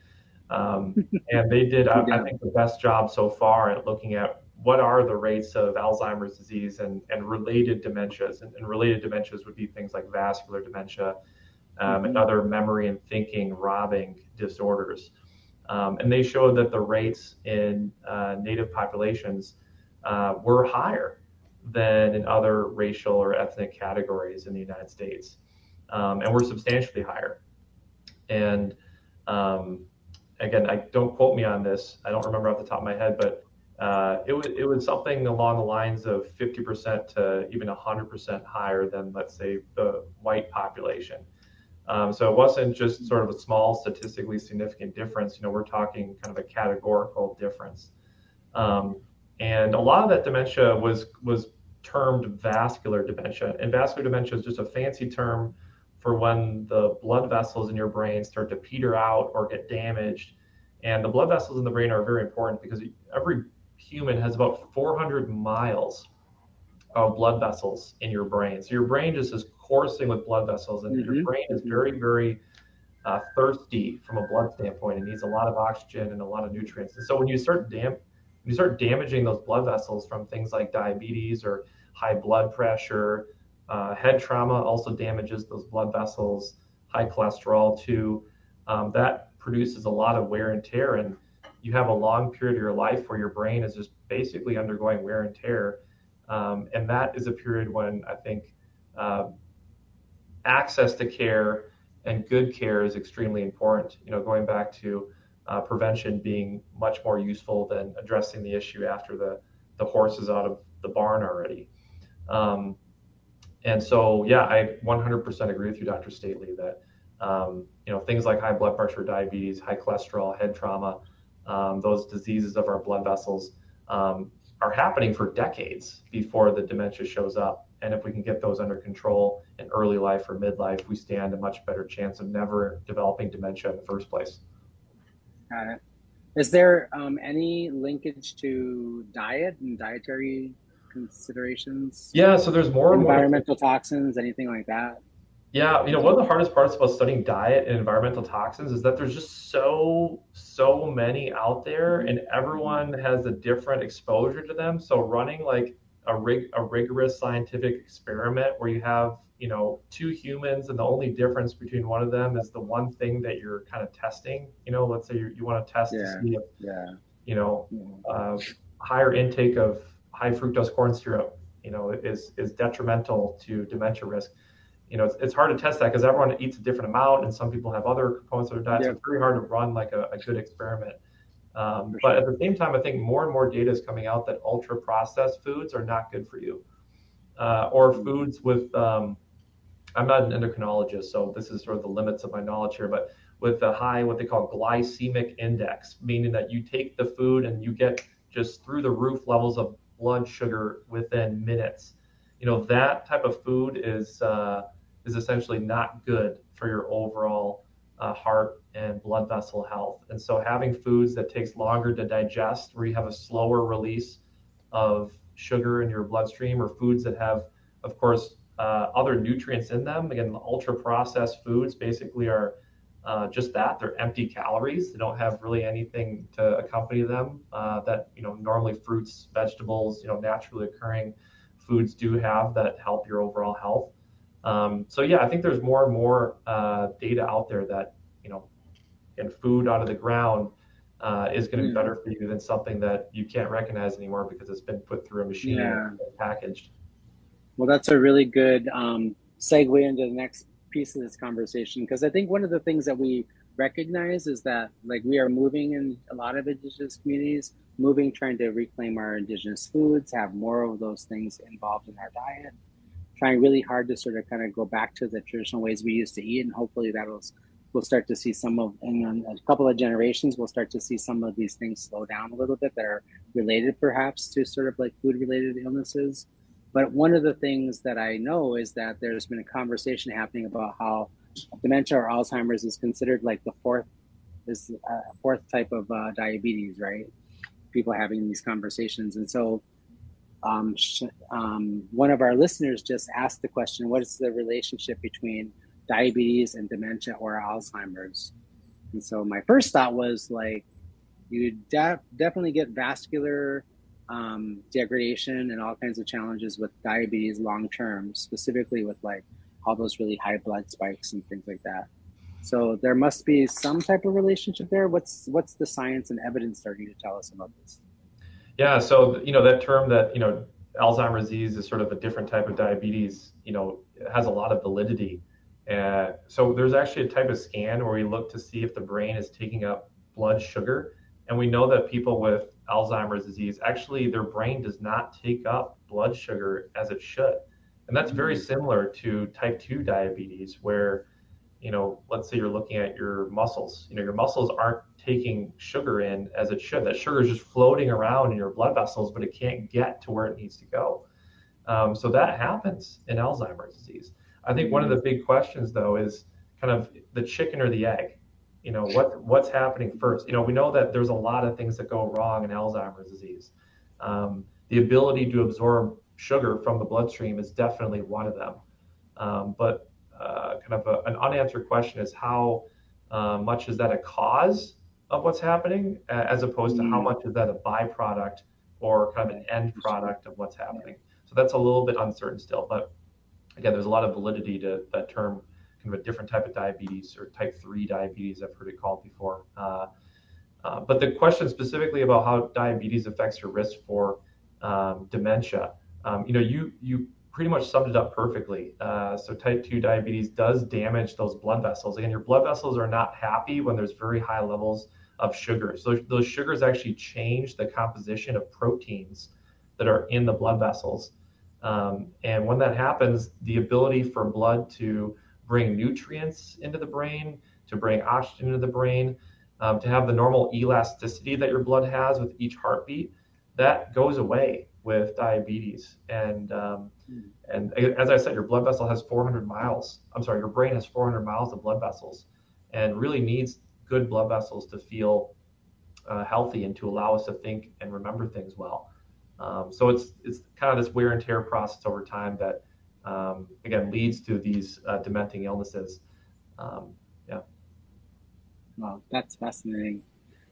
And they did, I think, the best job so far at looking at what are the rates of Alzheimer's disease and related dementias. And related dementias would be things like vascular dementia and other memory and thinking robbing disorders. And they showed that the rates in Native populations were higher than in other racial or ethnic categories in the United States, and were substantially higher. And again, don't quote me on this. I don't remember off the top of my head, but it was something along the lines of 50% to even 100% higher than, let's say, the white population. So it wasn't just sort of a small statistically significant difference. You know, we're talking kind of a categorical difference. And a lot of that dementia was termed vascular dementia. And vascular dementia is just a fancy term for when the blood vessels in your brain start to peter out or get damaged. And the blood vessels in the brain are very important because every human has about 400 miles of blood vessels in your brain. So your brain just is coursing with blood vessels, and your brain is very, very thirsty from a blood standpoint. It needs a lot of oxygen and a lot of nutrients. And so when you start damaging those blood vessels from things like diabetes or high blood pressure, head trauma also damages those blood vessels, high cholesterol too. That produces a lot of wear and tear, and you have a long period of your life where your brain is just basically undergoing wear and tear. And that is a period when I think access to care and good care is extremely important. You know, going back to prevention being much more useful than addressing the issue after the horse is out of the barn already. And so, yeah, I 100% agree with you, Dr. Stately, that you know, things like high blood pressure, diabetes, high cholesterol, head trauma, those diseases of our blood vessels are happening for decades before the dementia shows up. And if we can get those under control in early life or midlife, we stand a much better chance of never developing dementia in the first place. Got it. Is there any linkage to diet and dietary considerations? Yeah, so there's more and more environmental toxins, anything like that? Yeah, one of the hardest parts about studying diet and environmental toxins is that there's just so many out there, and everyone has a different exposure to them. So running like a rigorous scientific experiment where you have, two humans, and the only difference between one of them is the one thing that you're kind of testing. Let's say you want to test to see if, higher intake of high fructose corn syrup, is detrimental to dementia risk. It's hard to test that because everyone eats a different amount, and some people have other components of their diet. So it's very hard to run like a good experiment. But at the same time, I think more and more data is coming out that ultra processed foods are not good for you, or foods with. I'm not an endocrinologist, so this is sort of the limits of my knowledge here. But with a high, what they call glycemic index, meaning that you take the food and you get just through the roof levels of blood sugar within minutes. That type of food is essentially not good for your overall heart and blood vessel health. And so having foods that takes longer to digest, where you have a slower release of sugar in your bloodstream, or foods that have, of course, other nutrients in them. Again, the ultra processed foods basically are just that. They're empty calories. They don't have really anything to accompany them that, normally fruits, vegetables, naturally occurring foods do have that help your overall health. I think there's more and more data out there that, and food out of the ground is going to be better for you than something that you can't recognize anymore because it's been put through a machine and packaged. Well, that's a really good segue into the next piece of this conversation, because I think one of the things that we recognize is that, like, we are moving in a lot of Indigenous communities, trying to reclaim our Indigenous foods, have more of those things involved in our diet, trying really hard to sort of kind of go back to the traditional ways we used to eat. And hopefully we'll start to see in a couple of generations, we'll start to see some of these things slow down a little bit that are related perhaps to sort of like food related illnesses. But one of the things that I know is that there's been a conversation happening about how dementia or Alzheimer's is considered like the fourth type of diabetes, right? People having these conversations. And so one of our listeners just asked the question, what is the relationship between diabetes and dementia or Alzheimer's? And so my first thought was like, you definitely get vascular degradation and all kinds of challenges with diabetes long term, specifically with like all those really high blood spikes and things like that. So there must be some type of relationship there. What's the science and evidence starting to tell us about this? Yeah, so that term that Alzheimer's disease is sort of a different type of diabetes, it has a lot of validity. So there's actually a type of scan where we look to see if the brain is taking up blood sugar. And we know that people with Alzheimer's disease, actually their brain does not take up blood sugar as it should. And that's very similar to type 2 diabetes, where, let's say you're looking at your muscles, your muscles aren't taking sugar in as it should. That sugar is just floating around in your blood vessels, but it can't get to where it needs to go. So that happens in Alzheimer's disease. I think one of the big questions, though, is kind of the chicken or the egg. What's happening first? We know that there's a lot of things that go wrong in Alzheimer's disease. The ability to absorb sugar from the bloodstream is definitely one of them. But kind of an unanswered question is how much is that a cause of what's happening, as opposed to how much is that a byproduct or kind of an end product of what's happening. So that's a little bit uncertain still. But again, there's a lot of validity to that term, kind of a different type of diabetes, or type 3 diabetes, I've heard it called before. But the question specifically about how diabetes affects your risk for dementia, you pretty much summed it up perfectly. So type 2 diabetes does damage those blood vessels. Again, your blood vessels are not happy when there's very high levels of sugar. So those sugars actually change the composition of proteins that are in the blood vessels. And when that happens, the ability for blood to bring nutrients into the brain, to bring oxygen into the brain, to have the normal elasticity that your blood has with each heartbeat, that goes away with diabetes. And as I said, your blood vessel has 400 miles. I'm sorry, your brain has 400 miles of blood vessels, and really needs good blood vessels to feel healthy and to allow us to think and remember things well. So it's kind of this wear and tear process over time that, again, leads to these dementing illnesses. Wow, that's fascinating.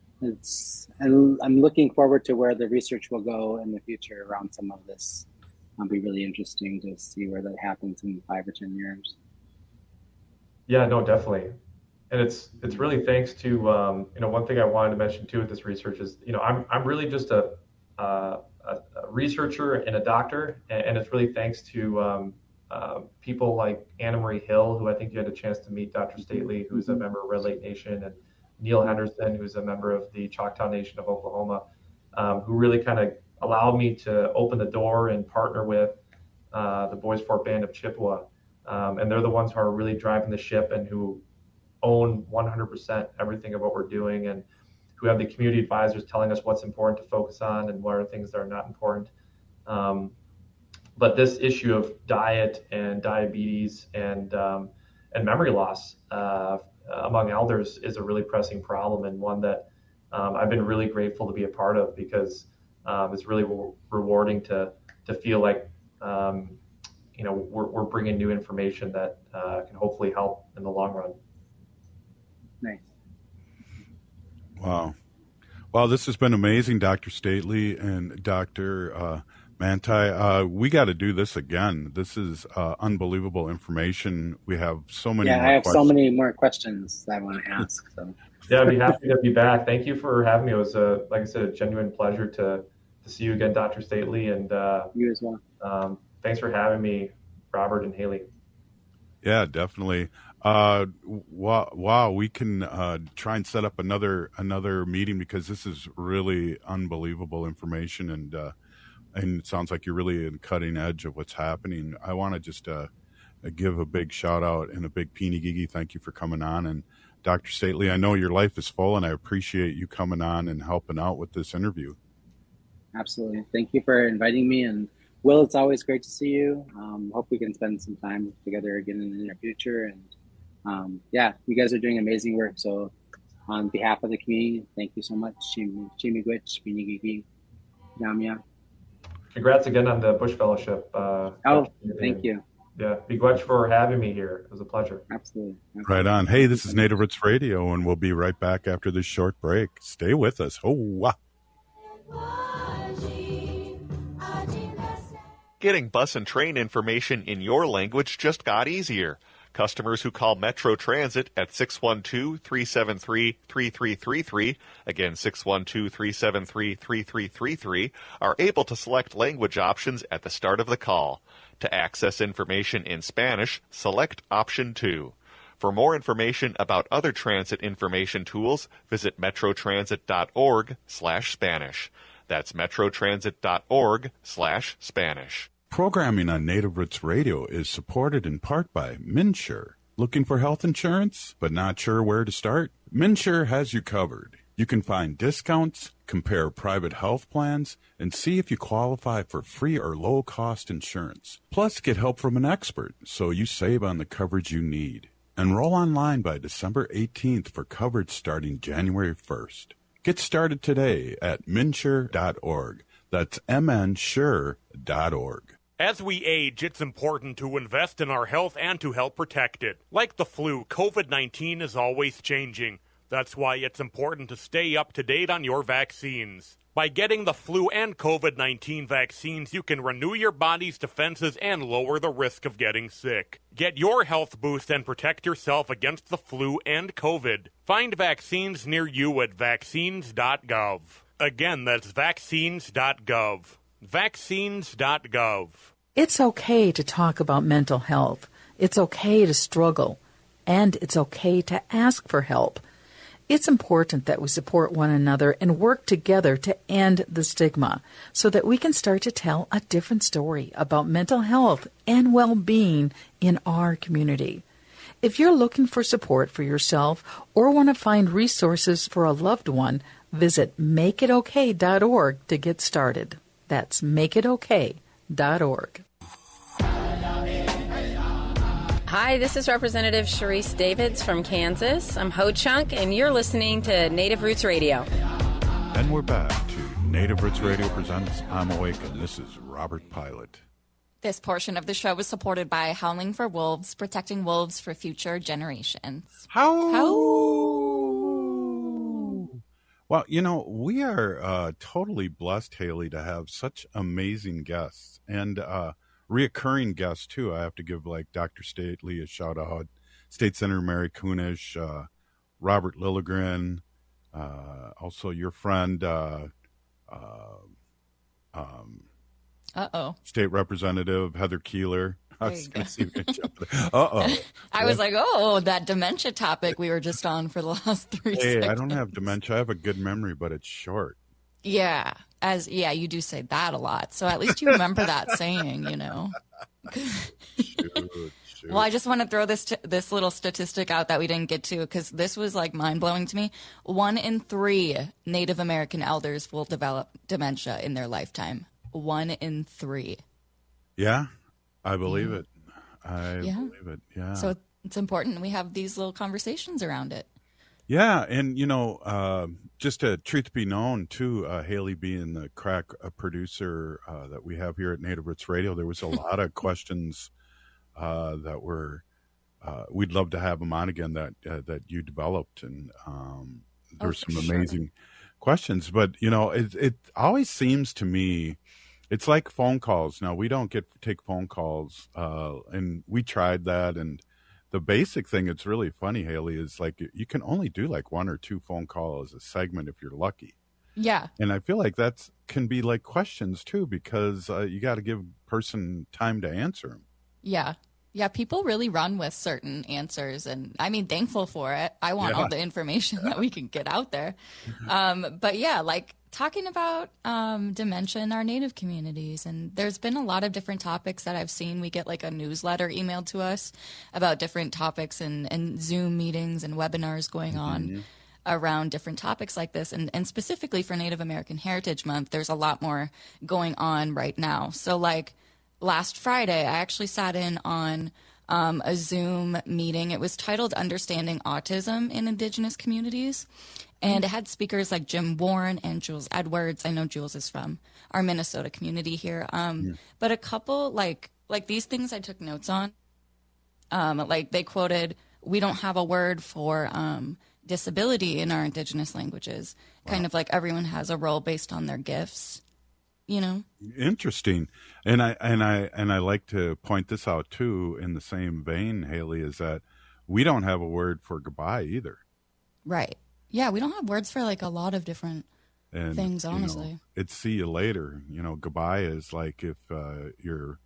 I'm looking forward to where the research will go in the future around some of this. It'll be really interesting to see where that happens in 5 or 10 years. Yeah, no, definitely. And it's really thanks to, one thing I wanted to mention too with this research is, I'm really just a researcher and a doctor, and it's really thanks to people like Anna Marie Hill, who I think you had a chance to meet, Dr. Stately, who's a member of Red Lake Nation, and Neil Henderson, who's a member of the Choctaw Nation of Oklahoma, who really kind of allowed me to open the door and partner with the Boys Fort Band of Chippewa. And they're the ones who are really driving the ship and who own 100% everything of what we're doing, and who have the community advisors telling us what's important to focus on and what are things that are not important. But this issue of diet and diabetes and memory loss among elders is a really pressing problem, and one that I've been really grateful to be a part of, because it's really rewarding to feel like we're bringing new information that can hopefully help in the long run. Nice. Wow, this has been amazing, Dr. Stately and Dr. Manti. We got to do this again. This is unbelievable information. We have so many. Yeah, I have so many more questions that I want to ask. So. Yeah, I'd be happy to be back. Thank you for having me. It was like I said, a genuine pleasure to see you again, Dr. Stately, and you as well. Thanks for having me, Robert and Haley. Yeah, definitely. Wow, we can try and set up another meeting, because this is really unbelievable information, and it sounds like you're really in the cutting edge of what's happening. I want to just give a big shout out and a big peeny gigi thank you for coming on. And Dr. Stately, I know your life is full, and I appreciate you coming on and helping out with this interview. Absolutely. Thank you for inviting me. And Will, it's always great to see you. Hope we can spend some time together again in the near future. And you guys are doing amazing work. So on behalf of the community, thank you so much. Chimigwich, Binigigi, Namia. Congrats again on the Bush Fellowship. Thank you. Yeah, Miigwech for having me here. It was a pleasure. Absolutely. Right on. Hey, this is Native Roots Radio, and we'll be right back after this short break. Stay with us. Getting bus and train information in your language just got easier. Customers who call Metro Transit at 612-373-3333, again 612-373-3333, are able to select language options at the start of the call. To access information in Spanish, select option 2. For more information about other transit information tools, visit metrotransit.org/Spanish. That's metrotransit.org/Spanish. Programming on Native Roots Radio is supported in part by MNsure. Looking for health insurance, but not sure where to start? MNsure has you covered. You can find discounts, compare private health plans, and see if you qualify for free or low-cost insurance. Plus, get help from an expert so you save on the coverage you need. Enroll online by December 18th for coverage starting January 1st. Get started today at MNsure.org. That's MNsure.org. As we age, it's important to invest in our health and to help protect it. Like the flu, COVID-19 is always changing. That's why it's important to stay up to date on your vaccines. By getting the flu and COVID-19 vaccines, you can renew your body's defenses and lower the risk of getting sick. Get your health boost and protect yourself against the flu and COVID. Find vaccines near you at vaccines.gov. Again, that's vaccines.gov. Vaccines.gov. It's okay to talk about mental health. It's okay to struggle. And it's okay to ask for help. It's important that we support one another and work together to end the stigma so that we can start to tell a different story about mental health and well-being in our community. If you're looking for support for yourself or want to find resources for a loved one, visit makeitokay.org to get started. That's makeitokay.org. Hi, this is Representative Sharice Davids from Kansas. I'm Ho Chunk, and you're listening to Native Roots Radio. And we're back to Native Roots Radio presents I'm Awake, and this is Robert Pilot. This portion of the show was supported by Howling for Wolves, protecting wolves for future generations. Well, you know, we are totally blessed, Haley, to have such amazing guests and reoccurring guests, too. I have to give, like, Dr. Stately a shout-out, State Senator Mary Kunish, Robert Lilligren, also your friend, State Representative Heather Keeler. I was going to see if we can jump there. I was like, that dementia topic we were just on for the last 3 seconds. I don't have dementia. I have a good memory, but it's short. Yeah. You do say that a lot. So at least you remember that saying, you know. Shoot. Well, I just want to throw this little statistic out that we didn't get to, because this was like mind-blowing to me. 1 in 3 Native American elders will develop dementia in their lifetime. 1 in 3. Yeah, I believe it. I believe it, yeah. So it's important we have these little conversations around it. Yeah, and, you know, just a truth be known, too, Haley being the crack producer that we have here at Native Roots Radio, there was a lot of questions that were, we'd love to have them on again that you developed, and there's some amazing questions. But, you know, it always seems to me, it's like phone calls. Now, we don't take phone calls, and we tried that, and the basic thing, it's really funny, Haley, is like you can only do like 1 or 2 phone calls a segment if you're lucky. Yeah. And I feel like that can be like questions too, because you got to give person time to answer them. Yeah. Yeah, people really run with certain answers, and I mean, thankful for it. I want all the information that we can get out there. But yeah, like talking about dementia in our Native communities, and there's been a lot of different topics that I've seen. We get like a newsletter emailed to us about different topics and Zoom meetings and webinars going on around different topics like this. And specifically for Native American Heritage Month, there's a lot more going on right now. So like last Friday, I actually sat in on a Zoom meeting. It was titled Understanding Autism in Indigenous Communities. And it had speakers like Jim Warren and Jules Edwards. I know Jules is from our Minnesota community here. But a couple, like these things I took notes on. Like they quoted, "We don't have a word for disability in our Indigenous languages." Wow. Kind of like everyone has a role based on their gifts, you know? Interesting. And I like to point this out too, in the same vein, Haley, is that we don't have a word for goodbye either. Right. Yeah, we don't have words for like a lot of different things, honestly. You know, it's see you later. You know, goodbye is like if you're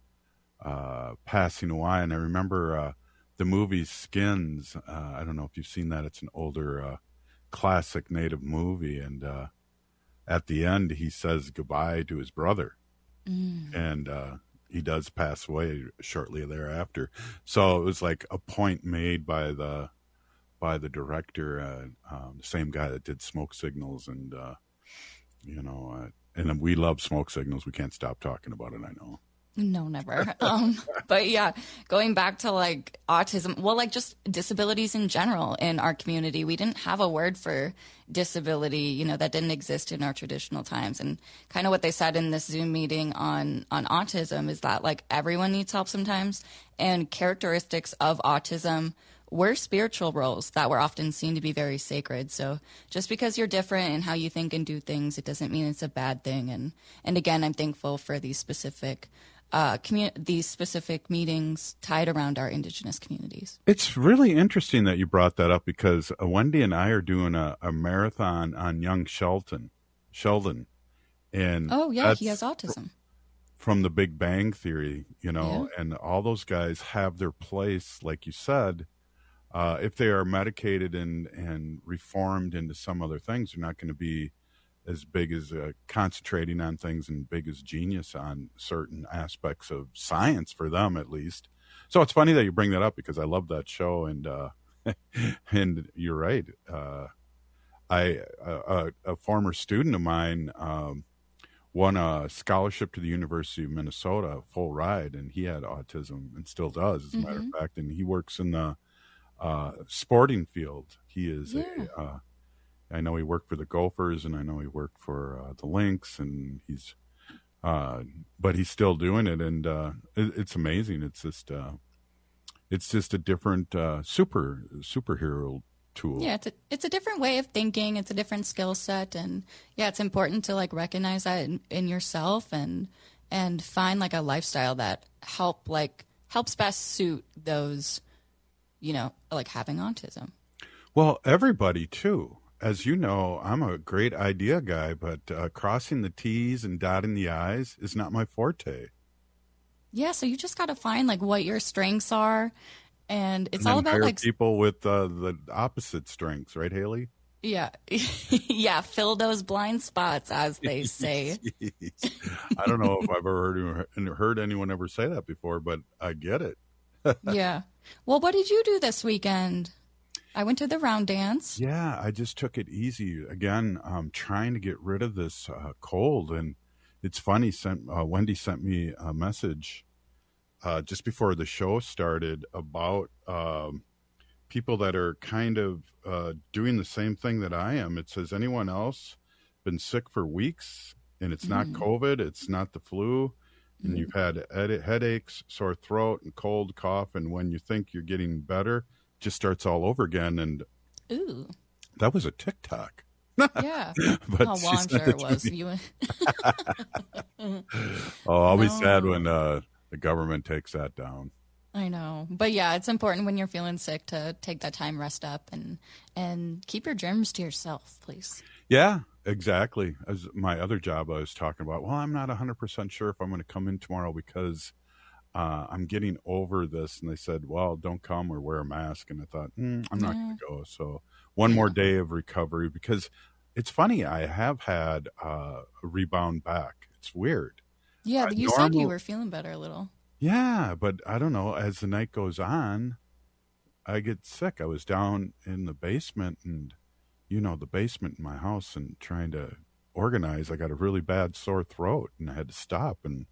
passing away. And I remember the movie Skins. I don't know if you've seen that. It's an older classic Native movie. And at the end, he says goodbye to his brother. And he does pass away shortly thereafter. So it was like a point made by the director, the same guy that did Smoke Signals, and and we love Smoke Signals. We can't stop talking about it. I know. No, never. But yeah, going back to like autism, well, like just disabilities in general in our community, we didn't have a word for disability, that didn't exist in our traditional times. And kind of what they said in this Zoom meeting on autism is that like everyone needs help sometimes, and characteristics of autism were spiritual roles that were often seen to be very sacred. So just because you're different in how you think and do things, it doesn't mean it's a bad thing. And again, I'm thankful for these specific meetings tied around our Indigenous communities. It's really interesting that you brought that up, because Wendy and I are doing a marathon on young Sheldon. And oh yeah, he has autism. From The Big Bang Theory, and all those guys have their place, like you said. If they are medicated and reformed into some other things, they're not going to be as big as concentrating on things and big as genius on certain aspects of science, for them at least. So it's funny that you bring that up, because I love that show, and and you're right. A former student of mine won a scholarship to the University of Minnesota, full ride, and he had autism and still does, as a matter of fact, and he works in the sporting field. He is I know he worked for the Gophers, and I know he worked for the Lynx, and but he's still doing it, and it's amazing. It's just a different superhero tool. Yeah, it's a different way of thinking. It's a different skill set, and yeah, it's important to like recognize that in yourself and find like a lifestyle that helps best suit those, like having autism. Well, everybody too. As you know, I'm a great idea guy, but crossing the T's and dotting the I's is not my forte. Yeah, so you just got to find like what your strengths are, and it's all about hire like people with the opposite strengths, right, Haley? Yeah, yeah, fill those blind spots, as they say. I don't know if I've ever heard anyone ever say that before, but I get it. Yeah. Well, what did you do this weekend? I went to the round dance. Yeah, I just took it easy. Again, I'm trying to get rid of this cold. And it's funny, Wendy sent me a message just before the show started about people that are kind of doing the same thing that I am. It says, anyone else been sick for weeks? And it's not COVID, it's not the flu. And you've had headaches, sore throat, and cold, cough. And when you think you're getting better, just starts all over again. And ooh, that was a TikTok. Yeah. But well, I'm sure it was. I'll be sad when the government takes that down. I know. But yeah, it's important when you're feeling sick to take that time, rest up, and keep your germs to yourself, please. Yeah, exactly. As my other job I was talking about, well, I'm not 100% sure if I'm going to come in tomorrow because I'm getting over this. And they said, well, don't come or wear a mask. And I thought, I'm not going to go. So one more day of recovery, because it's funny. I have had a rebound back. It's weird. Yeah, you said you were feeling better a little. Yeah, but I don't know. As the night goes on, I get sick. I was down in the basement, and the basement in my house, and trying to organize. I got a really bad sore throat, and I had to stop. And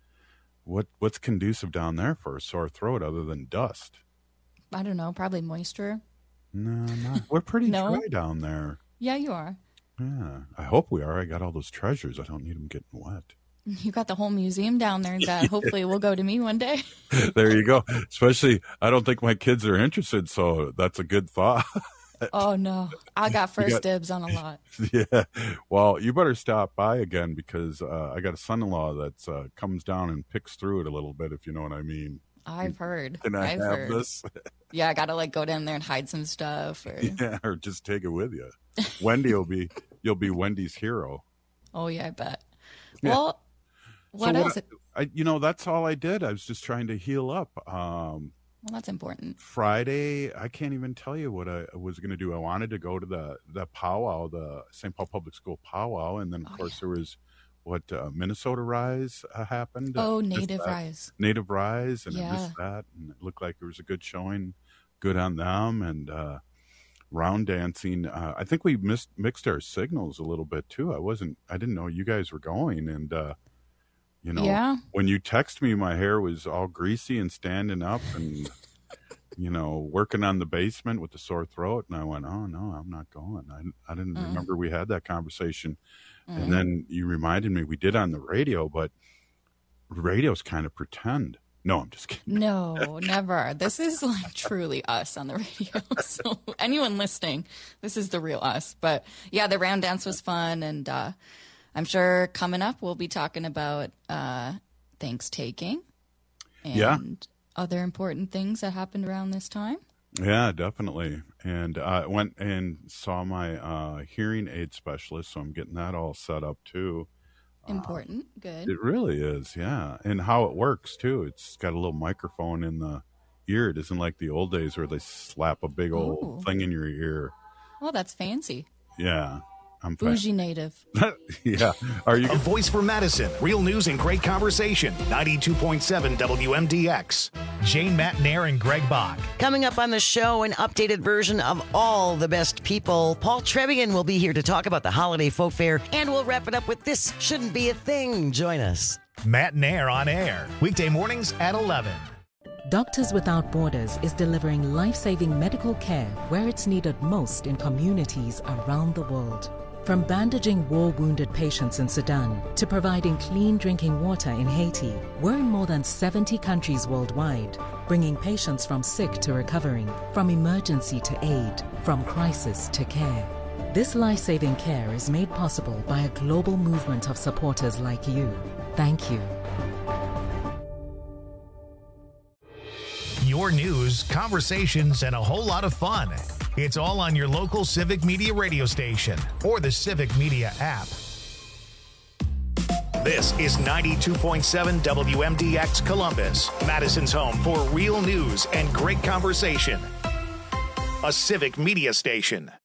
what's conducive down there for a sore throat other than dust? I don't know. Probably moisture. No, we're pretty dry down there. Yeah, you are. Yeah, I hope we are. I got all those treasures. I don't need them getting wet. You got the whole museum down there that hopefully will go to me one day. There you go. Especially, I don't think my kids are interested, so that's a good thought. Oh, no. I got first dibs on a lot. Yeah. Well, you better stop by again, because I got a son-in-law that comes down and picks through it a little bit, if you know what I mean. I've heard. Can I have this? Yeah, I got to go down there and hide some stuff. Or just take it with you. Wendy you'll be Wendy's hero. Oh, yeah, I bet. Yeah. Well, what else? That's all I did. I was just trying to heal up. Well, that's important. Friday, I can't even tell you what I was going to do. I wanted to go to the powwow, the St. Paul Public School powwow. And then, of course, there was Minnesota Rise happened. Oh, Native Rise. Native Rise. And I missed that. And it looked like there was a good showing. Good on them. And round dancing. I think we mixed our signals a little bit, too. I didn't know you guys were going. And, when you text me, my hair was all greasy and standing up and, working on the basement with the sore throat. And I went, oh, no, I'm not going. I didn't remember we had that conversation. And then you reminded me we did on the radio, but radio's kind of pretend. No, I'm just kidding. No, never. This is like truly us on the radio. So anyone listening, this is the real us. But yeah, the round dance was fun. And I'm sure coming up, we'll be talking about Thanksgiving and other important things that happened around this time. Yeah, definitely. And I went and saw my hearing aid specialist, so I'm getting that all set up too. Important. Good. It really is, yeah. And how it works too. It's got a little microphone in the ear. It isn't like the old days where they slap a big old thing in your ear. Well, that's fancy. Yeah. I'm bougie native. Yeah. Are you a voice for Madison? Real news and great conversation. 92.7 WMDX. Jane Matnair and Greg Bach. Coming up on the show, an updated version of All the Best People. Paul Trevian will be here to talk about the holiday folk fair, and we'll wrap it up with This Shouldn't Be a Thing. Join us. Matnair on air. Weekday mornings at 11. Doctors Without Borders is delivering life-saving medical care where it's needed most in communities around the world. From bandaging war-wounded patients in Sudan to providing clean drinking water in Haiti, we're in more than 70 countries worldwide, bringing patients from sick to recovering, from emergency to aid, from crisis to care. This life-saving care is made possible by a global movement of supporters like you. Thank you. Your news, conversations, and a whole lot of fun. It's all on your local Civic Media radio station or the Civic Media app. This is 92.7 WMDX Columbus, Madison's home for real news and great conversation. A Civic Media station.